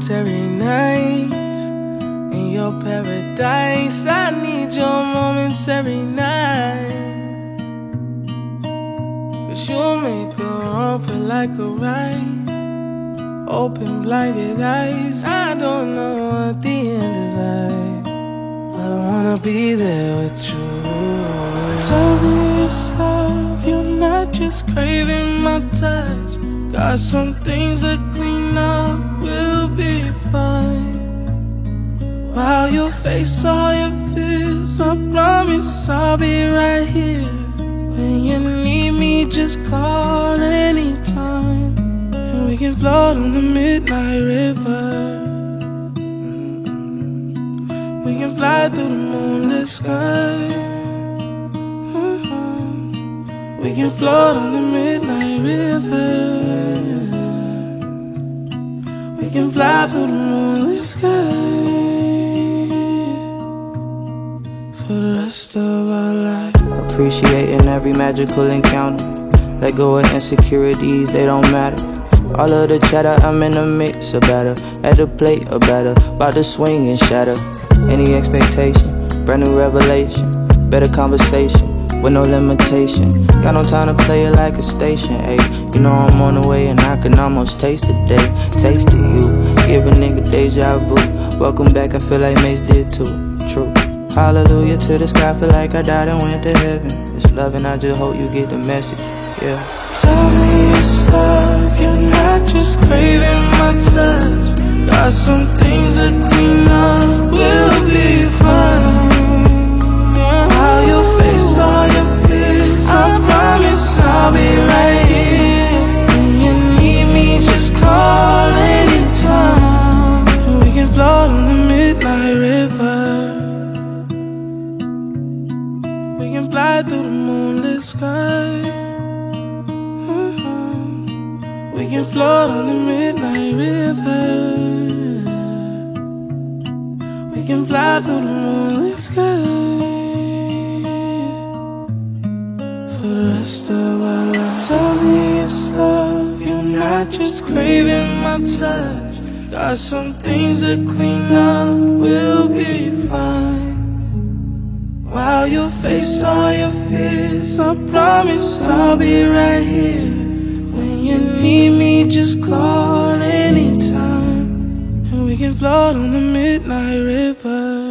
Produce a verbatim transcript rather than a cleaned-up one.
momentary nights in your paradise. I need your momentary night, 'cause you'll make a wrong feel like a right. Open blinded eyes, I don't know what the end is like. I don't wanna be there with you. Tell me it's love, you're not just craving my touch. Got some things to clean up, we'll be fine. While you face all your fears, I promise I'll be right here. When you need me, just call anytime, and we can float on the midnight river. We can fly through the moonlit sky. We can float on the midnight river. We can fly through the moonlit sky for the rest of our life. Appreciating every magical encounter. Let go of insecurities, they don't matter. All of the chatter, I'm in the mix, a batter. At the plate, a batter. About to swing and shatter any expectation. Brand new revelation, better conversation with no limitation. Got no time to play it like a station, ayy. You know I'm on the way and I can almost taste the day. Taste of you, give a nigga deja vu. Welcome back, I feel like Mace did too. True. Hallelujah to the sky, feel like I died and went to heaven. It's love and I just hope you get the message, yeah. Tell me it's love, you're not just craving my touch. Got some things to clean up, we'll be fine. How you face all your fears, I promise I'll be right here. When you need me, just call anytime, and we can float on the midnight river. We can fly through the moonlit sky. We can float on the midnight river. We can fly through the moonlit sky for the rest of our lives. Tell me it's love, you're not just craving my touch. Got some things to clean up, we'll be fine. While you face all your fears, I promise I'll be right here. When you need me, just call anytime, and we can float on the midnight river.